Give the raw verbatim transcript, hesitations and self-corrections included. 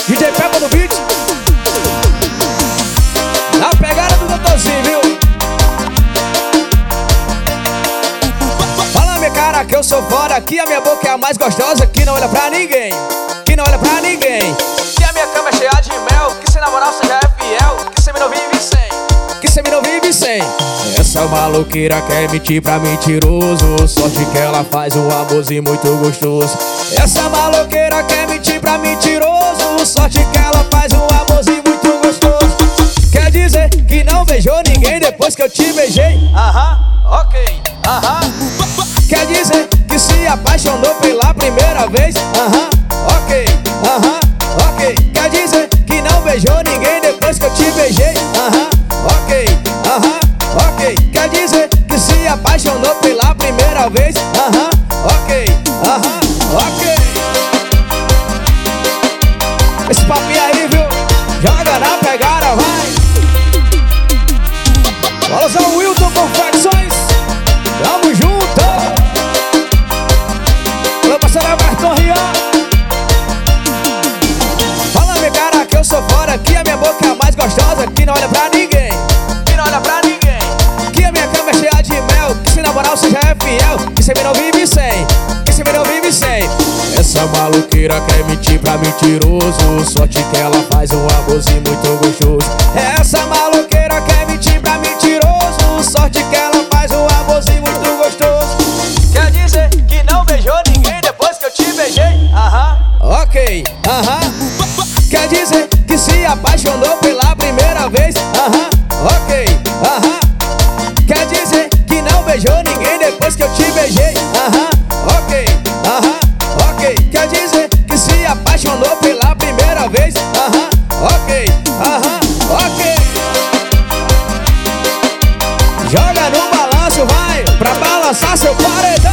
D J Peppa no beat. Na pegada do doutorzinho, viu? Fala minha cara que eu sou fora, que a minha boca é a mais gostosa, que não olha pra ninguém, que não olha pra ninguém. Que a minha cama é cheia de mel, que sem namorar você já é fiel, que cê me não vive sem, que cê me não vive sem. Essa maloqueira quer mentir pra mentiroso, sorte que ela faz um amorzinho muito gostoso. Essa maloqueira quer mentir pra mentiroso, sorte que ela faz um amorzinho muito gostoso. Quer dizer que não beijou ninguém depois que eu te beijei? Aham, ok, aham. Quer dizer que se apaixonou pela primeira vez? Aham, ok, aham, ok. Quer dizer que não beijou ninguém depois que eu te beijei? Aham, ok, aham, ok. Quer dizer que se apaixonou pela primeira vez? Aham, ok, aham, ok. Esse papinho aí, viu? Joga na pegada, vai. Fala, Zé Wilton Confecções. Tamo junto. Meu parceiro Everton Rian. Fala minha cara que eu sou fora, que a minha boca é a mais gostosa, que não olha pra ninguém, que não olha pra ninguém. Que a minha cama é cheia de mel, que se namorar você já é fiel, que cê me não vive sem, que cê me não vive sem. Essa maloqueira quer mentir pra mentiroso, sorte que ela faz um amorzinho muito gostoso. Essa maloqueira quer mentir pra mentiroso, sorte que ela faz um amorzinho muito gostoso. Quer dizer que não beijou ninguém depois que eu te beijei? Aham, ok, aham. Quer dizer que se apaixonou pela primeira vez? Aham, ok, aham. Quer dizer que não beijou ninguém depois que eu te beijei? Aham, ok, aham, ok. Quer dizer que se apaixonou pela primeira vez? Aham, ok, aham, ok. Joga no balanço, vai, pra balançar seu paredão.